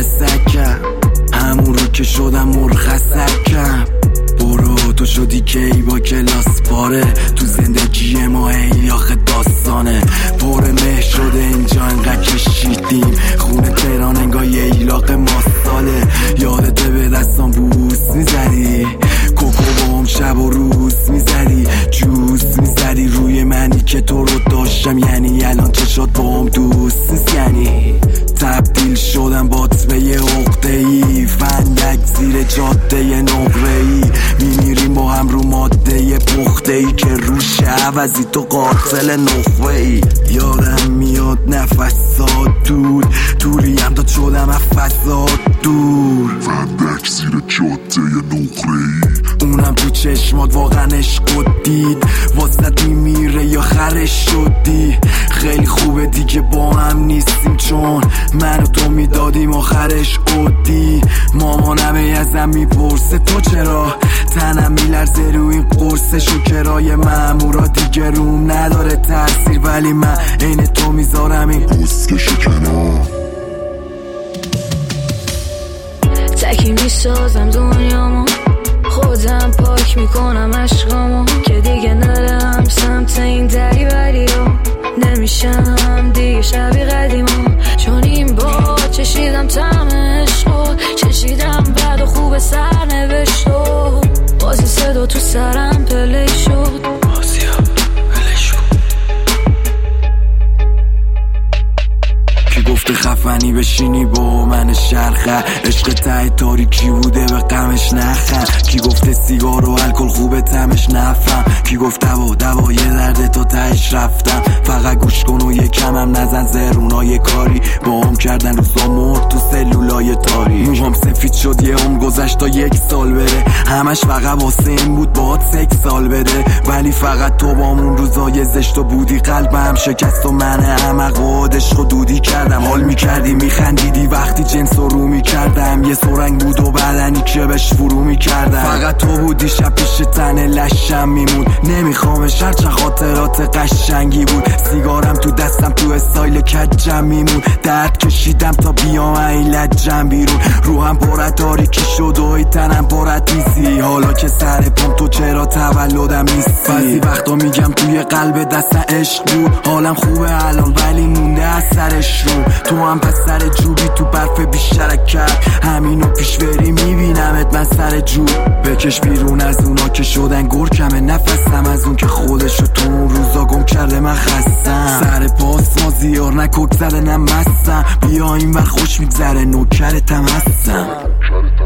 مرخصکم، همون رو که شدم مرخصکم. برو تو شدی کی با کلاس پاره، تو زندگی ما ای آخه داستانه. پر مه شده اینجا انقدر کشیدیم خونه تهران انگار یه ایلاق ماستاله. یادته به دستان بوس میزدی، کوکو بام شب و روز میزدی، جوز میزدی روی منی که تو رو داشتم. یعنی الان چه شد بام دوست نیست، یعنی تبدیل شدم بات به یه عقده‌ای، فندک زیر جاده نقره‌ای. میمیریم با هم رو ماده پخته‌ای که روش عوضی تو قاتل نخوه‌ای. یادم میاد نفسات دور دوریم تا شدم از فضا دور، فندک زیر جاده نقره‌ای. اونم تو چشمات واقعا عشق دید، واسط میمیره یا خرش شدی. خیلی خوبه دیگه با هم نیستیم چون من و تو میدادیم آخرش عدی. مامانم ازم میپرسه تو چرا، تنم میلرزه رو این قرص شکرای مامورا دیگه روم نداره تاثیر، ولی من عین تو میذارم این بسکشو کنار. تکی میسازم دنیامو، خودم پاک میکنم عشقامو که دیگه نرم سمت این دری بری رو. نمیشم دیگه شبیه قدیما، چون این با چشیدم طعم عشقو، چشیدم بد و خوب سرنوشت و بازی صدا تو سرم پلی شد. کی گفته خفنی بشینی با من شرخه، عشق ته تاریکی بوده به غمش نخن. کی گفته سیگار و الکل خوبه تمش نفهم، کی گفت دوای درد تو تهش رفتم. فقط گوش کن و یکم هم نزن زرونای کاری، با هم کردن روزا مرد تو سلولای تاری. موهام سفید شد یه عمر گذشت تا 1 سال بره، همش فقط واسه این بود باهات 6 سال بده. ولی فقط تو با اون روزای زشت و بودی، قلبم شکست و من احمق و عشق دودی کردم. حال میکردی میخندیدی وقتی جنس رو میکردم، یه سرنگ بود و بدنی که بهش فرو میکردم. فقط تو بودی شب پیش تن لشم میمون، نمیخوامش هرچه خاطرات قشنگی بود. سیگارم تو دستم تو استایل کجم میمون، درد کشیدم تا بیام این لجم بیرون. روحم پرت تاریکی شد و ای تنم پرت نیستی، حالا که سر پام تو چرا تولدم نیستی. بعضی وقتا میگم توی قلب دست عشق بود، حالم خوبه الان ولی مونده از سرش رو. تو هم پس سر جوبی تو برف بیشترک کرد، همینو پیش بری میبینمت من سر جوب. بکش بیرون از اونا که شدن گرکمه نفسم، از اون که خودشو تو اون روزا گم کرده من خستم. سر پاس ما زیار نکک زده نمستم، بیا این ور خوش میگذره نوکرتم هستم.